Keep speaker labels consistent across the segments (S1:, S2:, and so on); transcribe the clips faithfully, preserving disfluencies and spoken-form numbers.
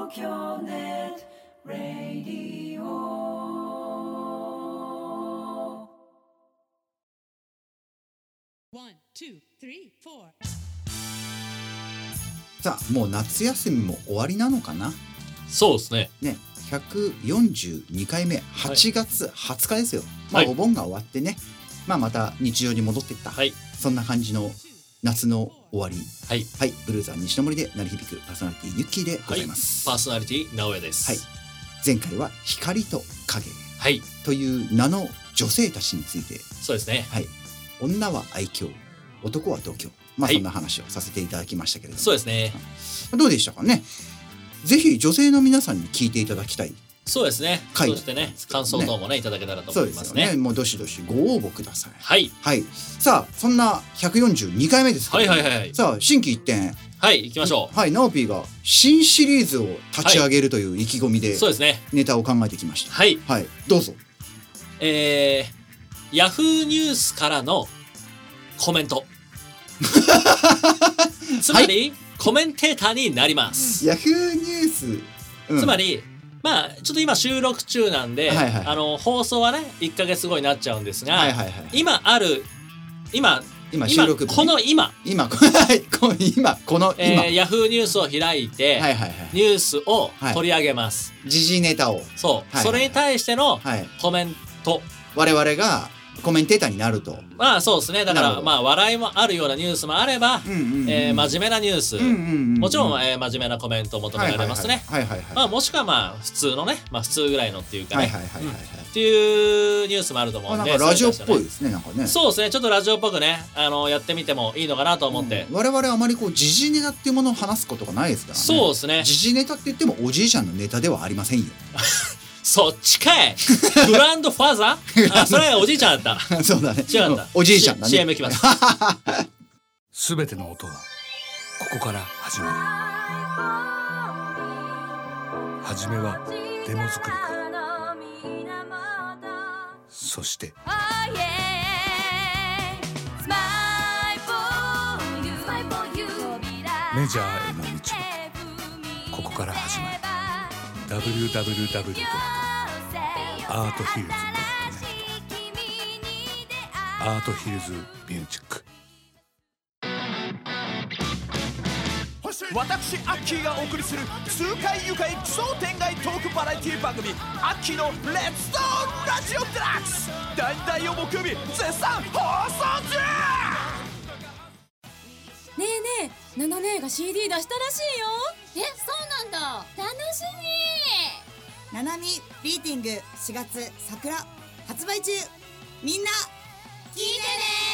S1: 東京ネットラディオ。
S2: さあもう夏休みも終わりなのかな。
S3: そうですね。
S2: ね、ひゃくよんじゅうにかいめ、はちがつはつかですよ。まあ、
S3: はい
S2: お盆が終わってね、まあ、また日常に戻っていった、
S3: はい、
S2: そんな感じの夏の終わり。
S3: はい、
S2: はい、ブルーザー西の森で鳴り響くパーソナリティユッキーでございます。
S3: はい、パーソナリティ直江です。
S2: はい、前回は光と影
S3: はい
S2: という名の女性たちについて、
S3: そうですね。
S2: はい、女は愛嬌、男は度胸、まあ、そんな話をさせていただきましたけれども、
S3: そうですね。
S2: どうでしたかね。ぜひ女性の皆さんに聞いていただきたい。
S3: そうですね。
S2: 回
S3: そしてね、感想等もねいただけたらと思いますね。
S2: そうですよね。もうどしどしご応募ください。
S3: はい、
S2: はい。さあそんなひゃくよんじゅうにかいめですけど、
S3: はいはいはいはい。
S2: さあ心機一転、
S3: はい行きましょう。
S2: はい、ナオピーが新シリーズを立ち上げるという意気込みで、
S3: そうですね。
S2: ネタを考えてきました。
S3: はい、
S2: はい、どうぞ。
S3: えー、ヤフーニュースからのコメントつまり、はい、コメンテーターになります。
S2: ヤフーニュース、うん、
S3: つまりまあちょっと今収録中なんで、はいはい、あの放送はねいっかげつごになっちゃうんですが、はいはいはい、今ある今
S2: 今収録
S3: 今この今
S2: 今今この今、
S3: えー、ヤフーニュースを開いて、はいはいはい、ニュースを取り上げます。
S2: 時事ネタを、
S3: そう、はいはい、それに対してのコメント、はい、
S2: 我々がコメンテーターになると。ま
S3: あそうですね。だからまあ笑いもあるようなニュースもあれば、うんうんうん、えー、真面目なニュース、うんうんうん、もちろん、えー、真面目なコメントを求められますね。まあもしくはまあ普通のね、まあ普通ぐらいのっていうかね、っていうニュースもあると思うんで、
S2: なんかラジオっぽいですね。なんかね。
S3: そうですね。ちょっとラジオっぽくね、あのやってみてもいいのかなと思って。
S2: うん、我々あまりこう時事ネタっていうものを話すことがないですからね。
S3: そうですね。
S2: 時事ネタって言ってもおじいちゃんのネタではありませんよ。
S3: そっちかい。グランドファーザーあ、それはおじいちゃんだった。
S2: そうだね。
S3: 違うんだ。
S2: おじいちゃんだね。
S3: シーエム いきます。
S4: すべての音はここから始まる。はじめはデモ作りか。そしてメジャーへの道はここから始まる。ダブリューダブリューダブリュー ドットアートヒルズ ドットネット アートヒルズミュージック。
S5: 私アッキーがお送りする痛快愉快奇想天外トークバラエティ番組アッキーのレッツトークラジオデラックス、だいたい曜木曜日絶賛放送中。
S6: ねえねえ、ナナ姉が シーディー 出したらしいよ。
S7: え、そうなんだ。楽しみ。
S8: ナナミビーティングしがつ桜発売中。みんな聞いてね。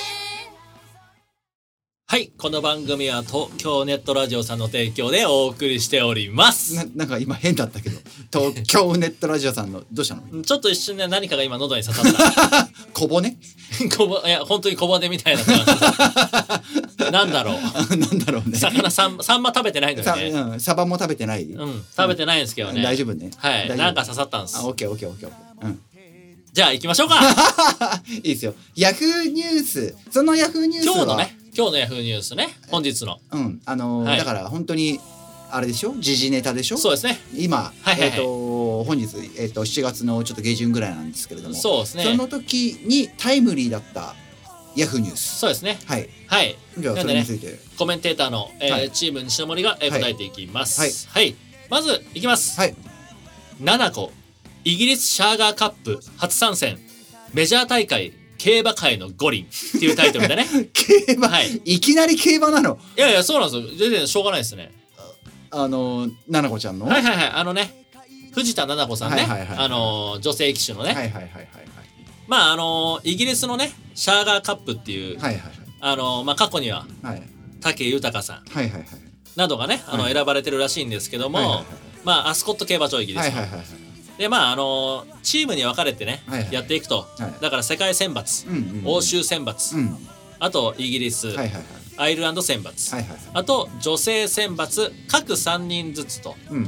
S3: はい、この番組は東京ネットラジオさんの提供でお送りしております。
S2: な, なんか今変だったけど東京ネットラジオさんのどうしたの。
S3: ちょっと一瞬ね、何かが今喉に刺さった
S2: 小骨
S3: 小骨、いや本当に小骨みたいななんだろう
S2: なんだろうね。
S3: 魚サンサンマ食べてないのよね。
S2: うん、サバも食べてない。
S3: うん食べてないんですけどね、
S2: うん、大丈夫ね。
S3: はい、なんか刺さったんです。
S2: あ、オッケーオッケーオッケーオッケー、うん、
S3: じゃあ行きましょうか
S2: いいですよ。ヤフーニュース、そのヤフーニュースは
S3: 今日のね、今日のヤフーニュースね、本日の、
S2: うんあのーはい、だから本当にあれでしょ、時事ネタでしょ。
S3: そうですね。
S2: 今、はいはいはい、えっ、ー、と本日、えー、としちがつのちょっと下旬ぐらいなんですけれども、
S3: そうですね。
S2: その時にタイムリーだったヤフーニュース。
S3: そうですね。
S2: はい
S3: はい。
S2: じゃあそれについて、ね、
S3: コメンテーターの、えーはい、チーム西の森が、えー、答えていきます。はい。はい、まずいきます。はい。ななこイギリスシャーガーカップ初参戦、メジャー大会競馬界の五輪っていうタイトルでね。
S2: 競馬、はい、いきなり競馬なの。
S3: いやいや、そうなんですよ。全然しょうがないですね。
S2: あのななこちゃんの、
S3: はいはいはい、あのね、藤田ななこさんね、あの女性騎手のね、はいはいはいはいはい、まああのイギリスのねシャーガーカップっていう、はいはいはい、あのまあ過去には、はい、武豊さん、はいはいはい、などがね、あの、はい、選ばれてるらしいんですけども、はいはいはい、まあアスコット競馬場イギリスの、はいはいはいはい、でまああのチームに分かれてね、はいはい、やっていくと、はい、だから世界選抜、うんうんうん、欧州選抜、うん、あとイギリス、はいはいはい、アイルランド選抜、はいはいはい、あと女性選抜各さんにんずつと、うん、こ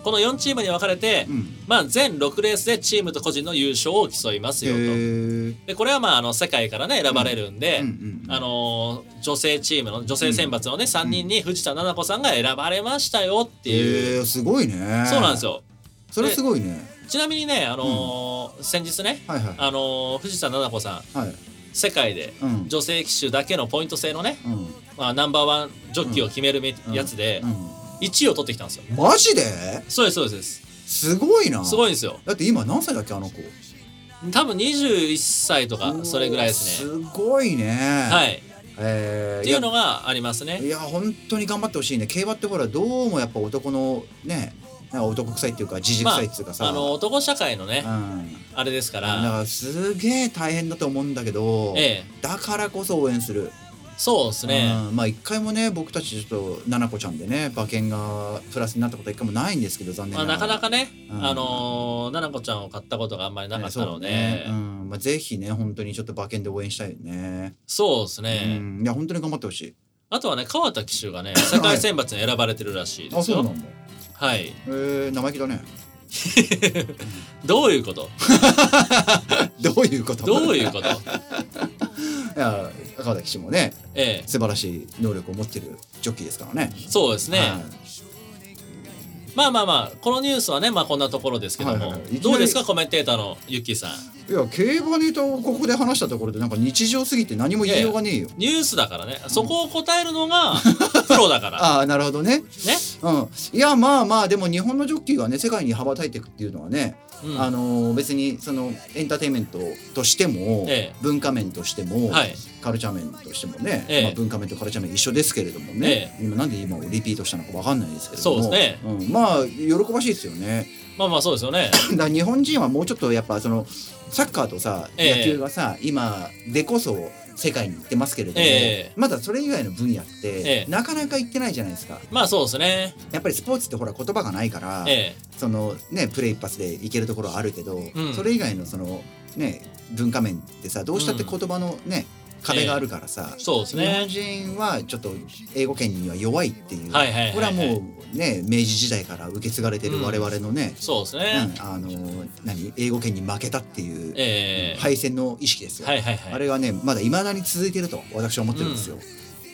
S3: このよんチームに分かれて、うん、まあ全ろくレースでチームと個人の優勝を競いますよと。でこれはまああの世界からね選ばれるんで、うんうんうん、あのー、女性チームの女性選抜のね、うん、さんにんに藤田七子さんが選ばれましたよっていう。
S2: へー、すごいね。
S3: そうなんですよ。
S2: それすごいね。
S3: ちなみにね、あのーうん、先日ね、はいはい、あのー、藤田七子さん、はい、世界で女性騎手だけのポイント制のね、うん、まあ、ナンバーワンジョッキーを決めるやつで、うんうん、いちいを取ってきたんですよ。
S2: マジで？
S3: そうですそうです。
S2: すごいな。
S3: すごいんですよ。
S2: だって今何歳だっけあの子。
S3: 多分にじゅういっさいとかそれぐらいです
S2: ね。すごいね。
S3: はい。えー、っていうのがありますね。
S2: いや本当に頑張ってほしいね。競馬ってほらどうもやっぱ男のね、なんか男臭いっていうかじじ臭いっていうかさ、
S3: まあ、あの男社会のね、うん、あれですから。
S2: だからすげえ大変だと思うんだけど、ええ、だからこそ応援する。
S3: そうですね、
S2: うん、まあ一回もね僕たちちょっと七子ちゃんでね馬券がプラスになったことは一回もないんですけど、残念ながら、
S3: まあ、なかなかね、うん、あのー、七子ちゃんを買ったことがあんまりなかったので、ね、
S2: うん、まあ、ぜひね本当にちょっと馬券で応援したいよね。
S3: そうですね、
S2: うん、いや本当に頑張ってほしい。
S3: あとはね川田騎手がね世界選抜に選ばれてるらしいですよ。
S2: あ、そうなんだ。
S3: はい。
S2: えー、生意気だね。
S3: どういうこと
S2: どういうこと
S3: どういうこと
S2: いや川田騎手もね、ええ、素晴らしい能力を持ってるジョッキーですからね。
S3: そうですね、はい、まあまあまあこのニュースはねまあこんなところですけども、はいはいはい、どうですかコメンテーターのゆっきーさん。
S2: いや競馬ネタをここで話したところでなんか日常すぎて何も言いようがねえよ。
S3: ニュースだからね、そこを答えるのがプロだから
S2: ああなるほどね。ね、うん、いやまあまあでも日本のジョッキーがね世界に羽ばたいていくっていうのはね、うん、あのー、別にそのエンターテインメントとしても、ええ、文化面としても、はい、カルチャー面としてもね、ええ、まあ、文化面とカルチャー面一緒ですけれどもね、ええ、今なんで今をリピートしたのか分かんないですけれども、
S3: そうですね、
S2: うん、まあ喜ばしいですよね。
S3: まあまあそうですよね。
S2: だから日本人はもうちょっとやっぱそのサッカーとさ、ええ、野球がさ今でこそ世界に行ってますけれども、ええ、まだそれ以外の分野って、ええ、なかなか行ってないじゃないですか。
S3: まあそうですね。
S2: やっぱりスポーツってほら言葉がないから、ええ、そのねプレー一発で行けるところはあるけど、うん、それ以外のそのね文化面ってさどうしたって言葉のね、うん、壁があるからさ、
S3: えー、そうですね、
S2: 日本人はちょっと英語圏には弱いっていう、はいはいはいはい、これはもうね明治時代から受け継がれてる我々のね、
S3: うん、そうですね、
S2: うん、あの何英語圏に負けたっていう、えー、敗戦の意識ですよ、はいはいはい、あれがねまだ未だに続いていると私は思ってるんですよ、うん、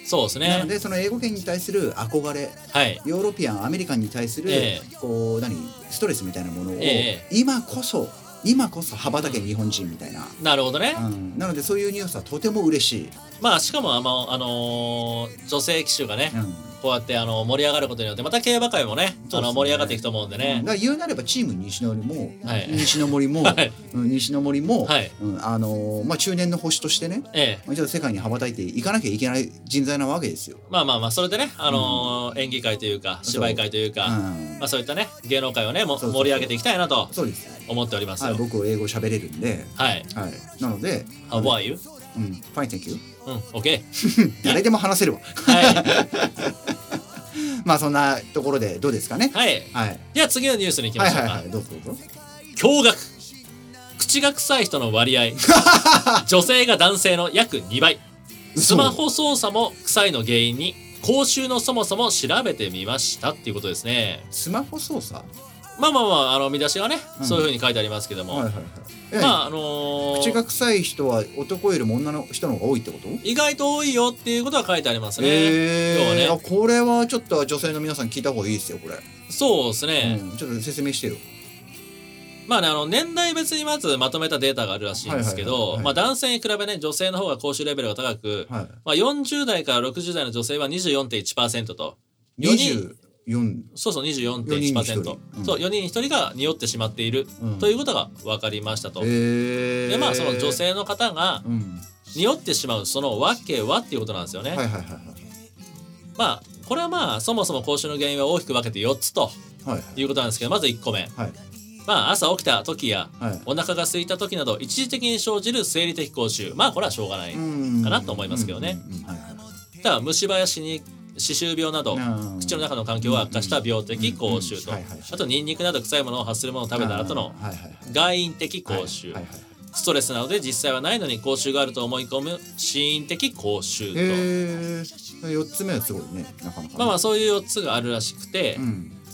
S3: そうですね。
S2: なのでその英語圏に対する憧れ、はい、ヨーロピアンアメリカンに対する、えー、こう何ストレスみたいなものを、えー、今こそ今こそ羽ばたけ日本人みたいな、
S3: うん、なるほどね、
S2: うん、なのでそういうニュースはとても嬉しい。
S3: まあしかもあの、あのー、女性騎手がね、うん、こうやってあの盛り上がることによってまた競馬界もね、あの盛り上がっていくと思うんでね、
S2: うん、だから言うなればチーム西の森も、はい、西の森も、はい、うん、西の森も、はい、うん、あのー、まあ中年の星としてね、ええ、ちょっと世界に羽ばたいていかなきゃいけない人材なわけですよ。
S3: まあまあまあそれでね、あのーうん、演技界というか芝居界というか、そう、うん、まあそういったね芸能界をねも盛り上げていきたいなと思っておりますよ。
S2: はい、僕英語喋れるんで、はい、はい、なので
S3: How are you?
S2: うん、Fine, thank you.
S3: うん、OK
S2: 誰でも話せるわ。はいまあそんなところでどうですかね。
S3: はい、はい、じゃあ次のニュースに行きましょうか。はいはいはい、
S2: どうぞどうぞ。
S3: 驚愕、口が臭い人の割合女性が男性の約にばい。スマホ操作も臭いの原因に口臭のそもそも調べてみましたっていうことですね。
S2: スマホ操作、
S3: まあまあまあ、あの見出しがね、うん、そういうふうに書いてありますけども、はいはいはい、まああのー、
S2: 口が臭い人は男よりも女の人の方が多いってこと？
S3: 意外と多いよっていうことは書いてありますね。
S2: えー、要はね、あ、これはちょっと女性の皆さん聞いた方がいいですよこれ。
S3: そうですね、
S2: うん、ちょっと説明してよ。
S3: まあね、あの年代別にまずまとめたデータがあるらしいんですけど、まあ男性に比べね女性の方が口臭レベルが高く、はい、まあ、よんじゅう代からろくじゅう代の女性は にじゅうよんてんいちパーセント と
S2: にじゅうよん、
S3: そうそう にじゅうよんてんいちパーセント、うん、そうよにんにひとりが匂ってしまっている、うん、ということが分かりましたと。でまあその女性の方が匂ってしまうその訳はっていうことなんですよね。はいはいはいはい、まあこれはまあそもそも口臭の原因は大きく分けてよっつということなんですけど、まずいっこめ、はい、まあ朝起きた時や、はい、お腹が空いた時など一時的に生じる生理的口臭、まあこれはしょうがないかなと思いますけどね。ただ虫歯や死に歯周病など口の中の環境を悪化した病的口臭と、あとニンニクなど臭いものを発するものを食べた後の外因的口臭、ストレスなどで実際はないのに口臭があると思い込む心因的口臭と、
S2: へー、よっつめはすごいね、なかなかね。
S3: まあまあそういうよっつがあるらしくて、うん、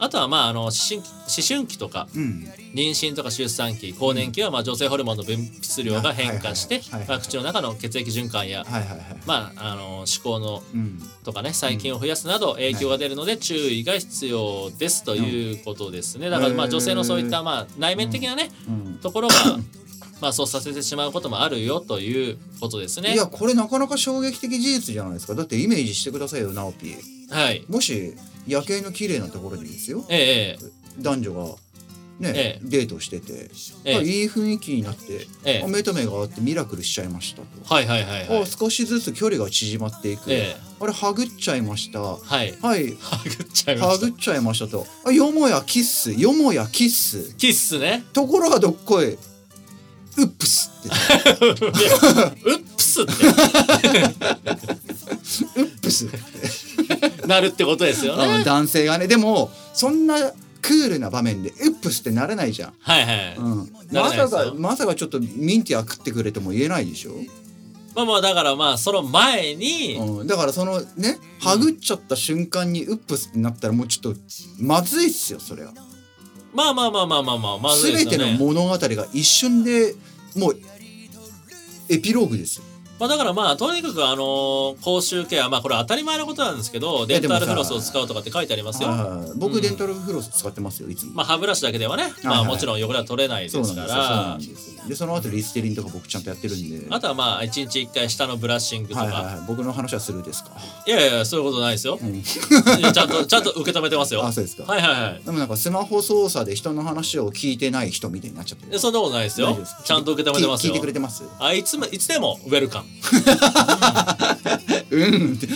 S3: あとはまああの思春期、思春期とか、うん、妊娠とか出産期、更年期はまあ女性ホルモンの分泌量が変化して口の中の血液循環や、はいはいはい、まああの思考の、うん、とかね細菌を増やすなど影響が出るので注意が必要ですということですね。だからまあ女性のそういったまあ内面的なね、うん、ところがまあそうさせてしまうこともあるよということですね。
S2: いやこれなかなか衝撃的事実じゃないですか。だってイメージしてくださいよナオピー。はい。もし夜景の綺麗なところにですよ。ええ。男女がね、ええ、デートしてて、ええ、いい雰囲気になって、ええ、目と目が合ってミラクルしちゃいましたと。はいはいはい、はい。少しずつ距離が縮まっていく。ええ、あれハグっちゃいました。はい。はい。ハグっちゃいました。ハグっちゃいましたと。あよもやキッス、よもやキッス。
S3: キッスね。
S2: ところがどっこい。ウップスってウ
S3: ップスって
S2: ウップスって
S3: なるってことですよね。
S2: 男性がね。でもそんなクールな場面でウップスってなれないじゃん。はいはい、うん、まさかまさかちょっとミンティア食ってくれとも言えないでしょ。
S3: まあまあだからまあその前に、
S2: うん、だからそのねハグっちゃった瞬間にウップスってなったらもうちょっとまずいっすよそれは。
S3: まあまあまあまあまあまあ、まずいですよね。
S2: 全ての物語が一瞬でもうエピローグですよ。
S3: まあだからまあとにかくあの口臭ケア、まあこれ当たり前のことなんですけどデンタルフロスを使うとかって書いてありますよ。
S2: 僕デンタルフロス使ってますよいつも。
S3: まあ歯ブラシだけではね、まあもちろん汚れは取れないですから。そうなんです。
S2: でその後リステリンとか僕ちゃんとやってるんで。
S3: あとはまあいちにちいっかい下のブラッシングとか。はいはいはい、
S2: 僕の話はするですか。
S3: いやいやそういうことないですよ。うん、いやちゃんとちゃんと受け止めてますよ。
S2: あそうですか。
S3: はいはいはい。
S2: でもなんかスマホ操作で人の話を聞いてない人みたいになっちゃってる。
S3: そんなことないですよ。ちゃんと受け止めてますよ。
S2: 聞いてくれてます。
S3: あいつもいつでもウェルカム。
S2: うんって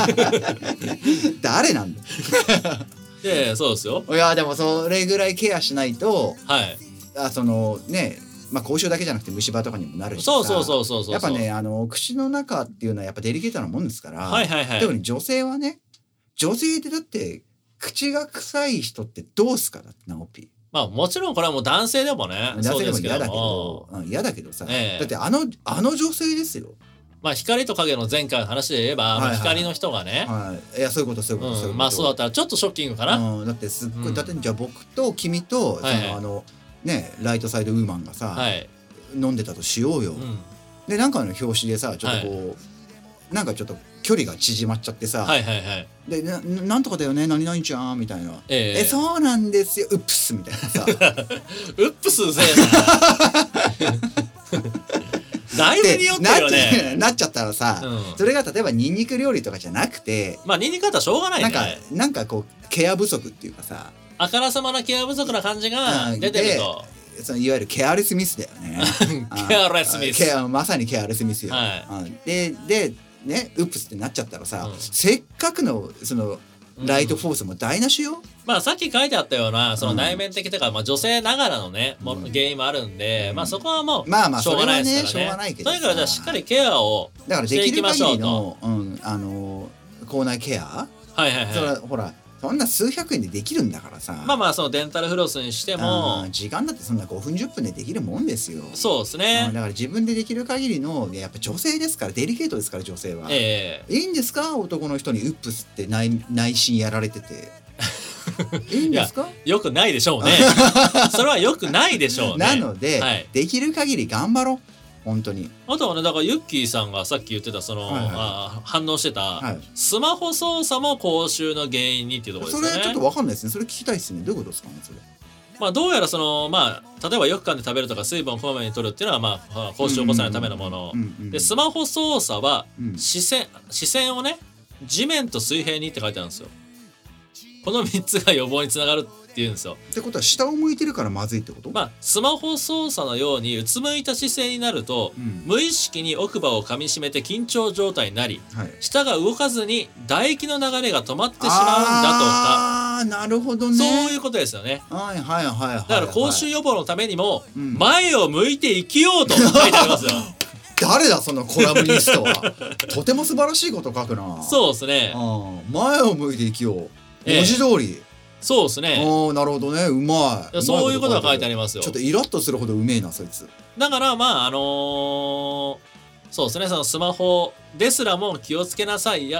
S2: 誰なんだ。
S3: いやいやそうですよ。
S2: いやでもそれぐらいケアしないと、はい、あそのねまあ口臭だけじゃなくて虫歯とかにもなるしさ。
S3: そうそうそうそうそう。
S2: やっぱねあの口の中っていうのはやっぱデリケートなもんですから。はいはいはい。特に女性はね女性ってだって口が臭い人ってどうすかだってナオピー。
S3: まあもちろんこれはもう男性でもね。
S2: 男性でも嫌だけど嫌だけどさ、ええ、だってあのあの女性ですよ。
S3: まあ光と影の前回の話で言えば、はいはい、光の人がね、
S2: はい、いやそういうことそういうこと、うん、そういうこと。
S3: まあそうだったらちょっとショッキングかな、
S2: うん、だってすっごい、うん、だってじゃあ僕と君と、はいはい、そのあのねライトサイドウーマンがさ、はい、飲んでたとしようよ、うん、でなんかの表紙でさちょっとこう、はい、なんかちょっと距離が縮まっちゃってさ、はいはいはい、で な, なんとかだよね何々ちゃんみたいな、えー、えそうなんですよウップスみたいなさ
S3: ウップスせえなだいぶ匂ってるよね
S2: な, なっちゃったらさ、うん、それが例えばニンニク料理とかじゃなくて
S3: まあニンニクだったらしょうがないね。
S2: なんかなんかこうケア不足っていうかさ
S3: あからさまなケア不足な感じが出てると、
S2: そのいわゆるケアレスミスだよね
S3: ケアレスミス
S2: ケアまさにケアレスミスよ、はい、ででねウップスってなっちゃったらさ、うん、せっかくのそのライトフォースも台無しよ、うん、
S3: まあさっき書いてあったようなその内面的とか、うん、まあ女性ながらのね、うん、原因もあるんで、うん、まあそこはもうしょうがないですからね。まあまあそれはねしょうがないけどさ、とにかくじゃあしっかりケアをしていきましょうと。だからできる限りの、うん、あ
S2: の口内ケアはいはいはいそれほらそんな数百円でできるんだからさ。
S3: まあまあそのデンタルフロスにしても
S2: 時間だってそんなごふんじゅっぷんでできるもんですよ。
S3: そうですね。
S2: だから自分でできる限りのやっぱ女性ですからデリケートですから女性は、えー、いいんですか男の人にウップスって 内, 内心やられてていいんですか。
S3: よくないでしょうねそれはよくないでしょうね。
S2: なので、はい、できる限り頑張ろう本当に。
S3: あとはねだからユッキーさんがさっき言ってたその、はいはい、あ反応してた、はい、スマホ操作も口臭の原因にっていうところですね。
S2: それちょっと分かんないですね。それ聞きたいですね。どういうことですかねそれ。
S3: まあどうやらそのまあ例えばよく噛んで食べるとか水分をこまめに取るっていうのはまあ口臭を起こさないためのもので、スマホ操作は視線、うん、視線をね地面と水平にって書いてあるんですよ。このみっつが予防につながるっていうんですよ。
S2: ってことは下を向いてるからまずいってこと？
S3: まあスマホ操作のようにうつむいた姿勢になると、うん、無意識に奥歯を噛みしめて緊張状態になり、はい、舌が動かずに唾液の流れが止まってしまうんだとか。
S2: ああなるほどね。
S3: そういうことですよね。
S2: はいはいはいはい、はい、
S3: だから口臭予防のためにも、うん、前を向いて生きようと書いてありますよ
S2: 誰だそのコラムニストはとても素晴らしいこと書くな。
S3: そうですね。
S2: 前を向いて生きよう文字通り、ええ、
S3: そうですね。
S2: ああなるほどねうまい。
S3: いそういうことが書いてありますよ。
S2: ちょっとイラッとするほどうめえなそいつ。
S3: だからまああのー、そうですねそのスマホですらも気をつけなさいや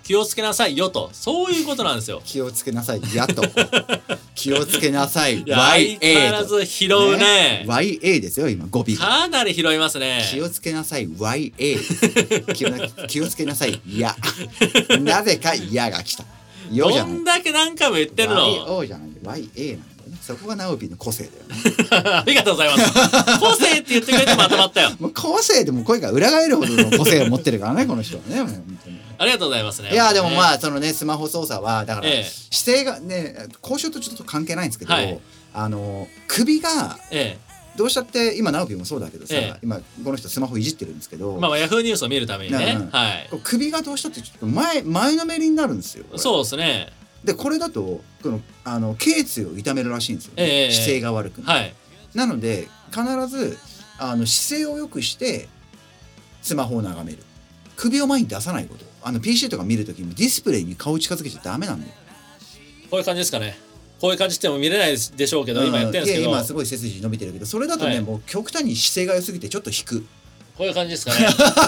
S3: 気をつけなさいよと、そういうことなんですよ。
S2: 気をつけなさいやと気をつけなさい
S3: ワイエー 相変わらず拾うねね
S2: ワイエー ですよ今語尾が
S3: かなり拾いますね。
S2: 気をつけなさい ワイエー 気を, 気をつけなさいやなぜかやが来たよじゃない。
S3: どんだけ何回も言ってるの。
S2: ワイオー じゃない ワイエー なんだよね。そこがナオピーの個性だよね
S3: ありがとうございます個性って言ってくれてまとまったよ
S2: もう個性でも声が裏返るほどの個性を持ってるからねこの人はね。もう本当に
S3: ありがとうございますね。
S2: いやでもまあそのねスマホ操作はだから、
S3: ええ、
S2: 姿勢がね交渉とちょっと関係ないんですけど、はい、あの首が、ええ、どうしたって今ナオピーもそうだけどさ、ええ、今この人スマホいじってるんですけど、
S3: まあヤフーニュースを見るためにね、
S2: うんはい、首がどうしたってちょっと前前のめりになるんですよ。
S3: そうですね。
S2: でこれだとこのあの頸椎を痛めるらしいんですよ、ねえー、姿勢が悪くなる、はい、なので必ずあの姿勢を良くしてスマホを眺める、首を前に出さないこと、あの ピーシー とか見るときにディスプレイに顔近づけちゃダメなんだよ。
S3: こういう感じですかね。こういう感じっても見れないでしょうけど、うん、今やってるんですけど、
S2: 今すごい背筋伸びてるけど、それだとね、はい、もう極端に姿勢が良すぎてちょっと引く、
S3: こういう感じですかね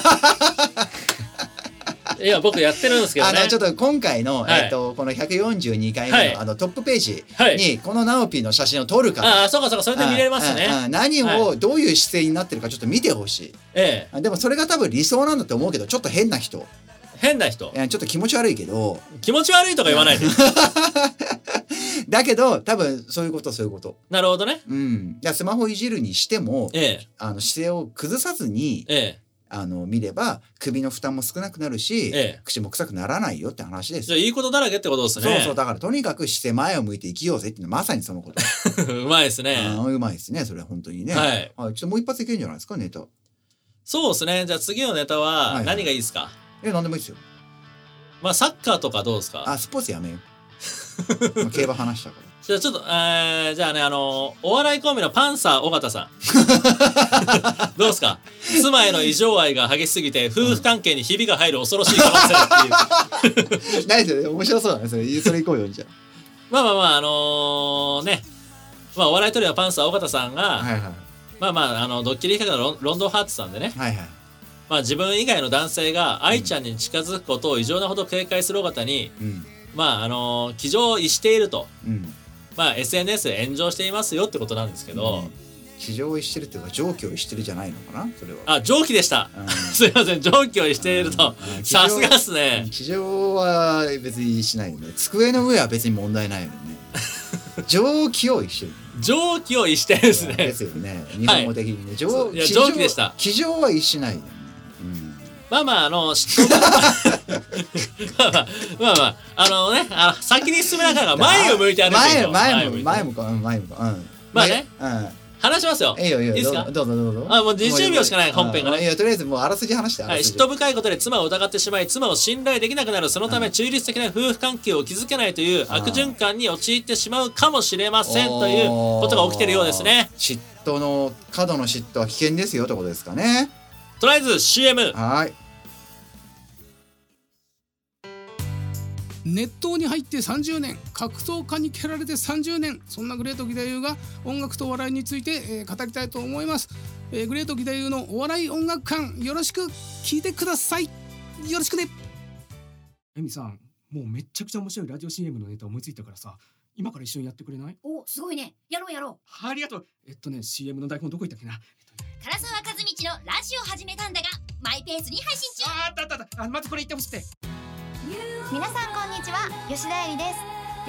S3: いや僕やってるんですけどね。
S2: あのちょっと今回の、はい、えー、とこのひゃくよんじゅうにかいめの、はい、あのトップページにこのナオピーの写真を撮るから、
S3: ああそうかそうか、それで見れますね。
S2: ああ何を、はい、どういう姿勢になってるかちょっと見てほしい、ええ、でもそれが多分理想なんだと思うけど、ちょっと変な人
S3: 変な人
S2: ちょっと気持ち悪いけど、
S3: 気持ち悪いとか言わないで
S2: だけど多分そういうことそういうこと
S3: なるほどね。
S2: うん、いやスマホいじるにしても、ええ、あの姿勢を崩さずに、ええ、あの見れば首の負担も少なくなるし、ええ、口も臭くならないよって話です。
S3: じゃあいいことだらけってことですね。
S2: そうそう、だからとにかく姿勢前を向いて生きようぜっていうのはまさにそのこと
S3: うまいですね。
S2: うまいですねそれは本当にね、はい、はい、ちょっともう一発いけるんじゃないですかネタ。
S3: そうですね。じゃあ次のネタは何がいいですか。はいはい、
S2: え何でもいいですよ。
S3: まあサッカーとかどうですか。
S2: あスポーツやめよう競馬話したから
S3: じゃあちょっと、えー、じゃあね、あのー、お笑いコンビのパンサー尾形さんどうですか。妻への異常愛が激しすぎて夫婦関係にひびが入る恐ろしい可能性っていう
S2: ないですよね。面白そうだねそれ。それいこうよじゃあ。
S3: まあまあまああのー、ね、まあお笑いトリオはパンサー尾形さんが、はいはい、まあまああのドッキリ企画のロンドンハーツさんでね、はいはい、まあ自分以外の男性が愛ちゃんに近づくことを異常なほど警戒する尾形に、うん、まああのー、気丈を逸していると、うん、まあ エスエヌエス で炎上していますよってことなんですけど、うん、
S2: 気丈を逸してるっていうか常軌を逸してるじゃないのかなそれは。
S3: あ常軌でした、うん、すいません常軌を逸していると、うん、さすがっすね。
S2: 気丈は別にしないよね。机の上は別に問題ないよね常軌を逸してる。
S3: 常軌を逸してるですね。
S2: ですよね日本語的にね、はい、常
S3: いや常軌でした。
S2: 気丈は逸しないよね。
S3: まあまああの嫉妬まあまあまあまああのねあ先に進めながら前を向いて歩いて
S2: 前前も前もか前もかうん
S3: まあね、うん、話しますよ。
S2: いいよいいよ。いいですか。どうぞどうぞ。
S3: あもうじゅうびょうしかない本編がね。
S2: いやとりあえずもうあらすじ話して。
S3: はい、嫉妬深いことで妻を疑ってしまい妻を信頼できなくなる。そのため中立的な夫婦関係を築けないという悪循環に陥ってしまうかもしれませんということが起きてるようですね。
S2: 嫉妬の過度の嫉妬は危険ですよってことですかね。
S3: とりあえず シーエム。
S2: はい。
S9: 熱湯に入ってさんじゅうねん、格闘家に蹴られてさんじゅうねん、そんなグレート義太夫が音楽とお笑いについて、えー、語りたいと思います、えー、グレート義太夫のお笑い音楽館、よろしく聞いてください。よろしくね。
S10: エミさん、もうめっちゃくちゃ面白いラジオ シーエム のネタ思いついたからさ、今から一緒にやってくれない？
S7: お、すごいね。やろうやろ
S10: う。ありがとう。えっとね シーエム の台本どこ行ったっけな。
S7: 唐沢和道のラジオ始めたんだがマイペースに配信中。
S10: ああったあったあった。あまずこれ言ってほしくて。
S11: 皆さんこんにちは、吉田絵里です。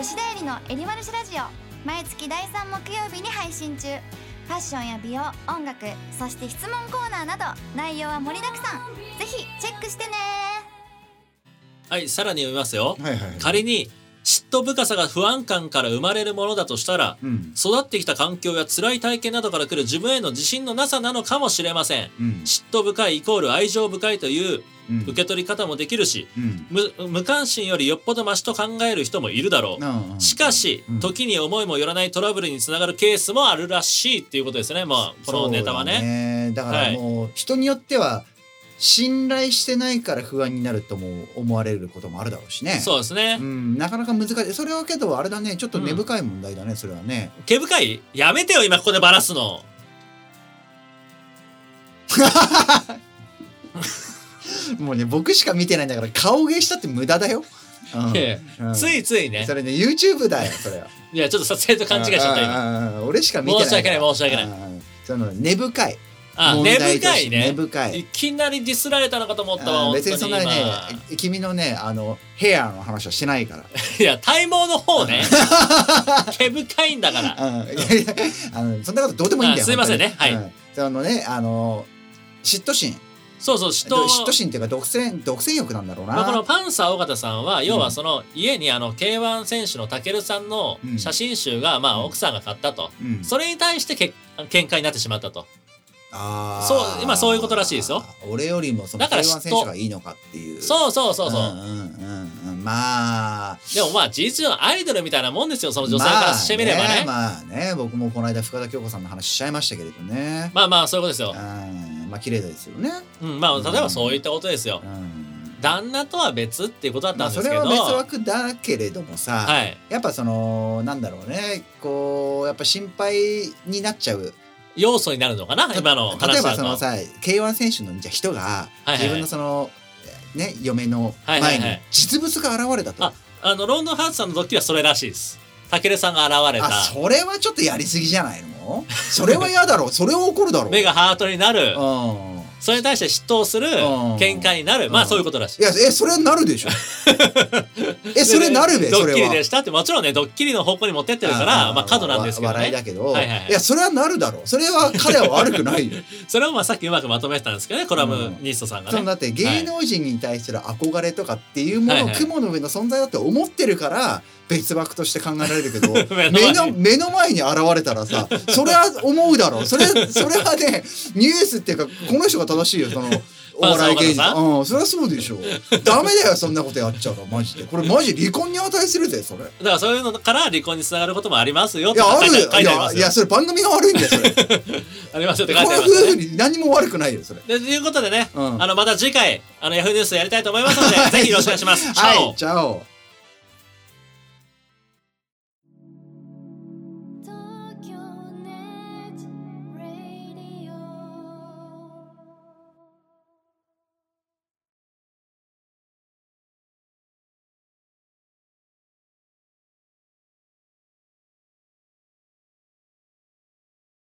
S11: 吉田絵里のエリマルシラジオ、毎月だいさん木曜日に配信中。ファッションや美容、音楽、そして質問コーナーなど内容は盛りだくさん。ぜひチェックしてね。
S3: はい、さらに読みますよ、
S2: はいはいはい、
S3: 仮に嫉妬深さが不安感から生まれるものだとしたら、うん、育ってきた環境や辛い体験などから来る自分への自信のなさなのかもしれません、うん、嫉妬深いイコール愛情深いという受け取り方もできるし、うん、無, 無関心よりよっぽどマシと考える人もいるだろう、うん、しかし、うん、時に思いもよらないトラブルにつながるケースもあるらしいっていうことですね。まあこのネタはね。
S2: だからもう、はい、人によっては信頼してないから不安になるとも思われることもあるだろうしね。
S3: そうですね、
S2: うん、なかなか難しい。それはけどあれだね、ちょっと根深い問題だね、うん、それはね。
S3: 毛深い？やめてよ今ここでバラすの
S2: もうね僕しか見てないんだから顔芸したって無駄だよ。
S3: うん、ついついね
S2: それね YouTube だよそれは。
S3: いやちょっと撮影と勘違いしちゃった
S2: 今。俺しか見てない。
S3: 申し訳ない申し訳ない。
S2: その根深い。
S3: あ根深いね。
S2: 根深い。
S3: いきなりディスられたのかと思ったわ。
S2: 別にそんなね君のねあのヘアの話はしてないから。
S3: いや体毛の方ね。毛深いんだから。
S2: いやいやあのそんなことどうでもいいんだよ。
S3: すいませんね。はい。
S2: そのねあの嫉妬心。
S3: そうそう
S2: 嫉妬嫉妬心っていうか独占独占欲なんだろうな。
S3: まあ、このパンサー尾形さんは要はその家にあの ケーワン 選手のタケルさんの写真集がまあ奥さんが買ったと、うん、それに対してけ喧嘩になってしまったと。あそう今そういうことらしいですよ。
S2: 俺よりもその ケーワン 選手がいいのかっていう。
S3: そうそうそうそう。うん
S2: うんうんうん、まあ
S3: でもまあ事実上アイドルみたいなもんですよその女性からしてみればね。
S2: まあね、まあね僕もこの間深田恭子さんの話しちゃいましたけれどね。
S3: まあまあそういうことですよ。
S2: うんまあ綺麗ですよね。
S3: うんまあ例えばそういったことですよ。うん、旦那とは別っていうことだったんですけど。
S2: まあ、それは別枠だけれどもさ、はい、やっぱそのなんだろうねこうやっぱ心配になっちゃう。
S3: 要素になるのかな今の話だと。
S2: 例えばそのさ ケーワン 選手のじゃ人が、はいはい、自分のそのね嫁の前に実物が現れたと。
S3: ああのロンドンハーツさんのドッキリはそれらしいです。タケルさんが現れた。
S2: あそれはちょっとやりすぎじゃないの？それは嫌だろう。それは怒るだろう。
S3: 目がハートになる。うんそれに対して嫉妬する喧嘩になるまあそういうことらしい。
S2: いやえそれなるでしょ。えそれなるべ。
S3: ドッキリでしたってもちろんねドッキリの方向に持ってってるからまあ角なんですけどね。
S2: 笑いだけど、はいはいはい、いやそれはなるだろう。それは彼は悪くないよ。
S3: それをまあさっきうまくまとめてたんですけどねコラムニストさんがね。
S2: そうだって芸能人に対する憧れとかっていうものを雲の上の存在だって思ってるから別枠として考えられるけど目の目の前に現れたらさそれは思うだろう。それそれはねニュースっていうかこの人が正しいよその。お笑い芸人うん、そりゃそうでしょ。ダメだよそんなことやっちゃうのマジで。これマジ離婚に値するぜそれ。だ
S3: からそういうのから離婚につながることもありますよって
S2: いやある
S3: 書いてありますよ。
S2: いやいやそれ番組が悪いんだよそれ。
S3: ありますよって書いてあります、ね。
S2: この夫婦に何も悪くないよそれ。
S3: でということでね、うん、あのまた次回あのヤフーニュースやりたいと思いますのでぜひよろしくお願いします。
S2: はい、チャオ。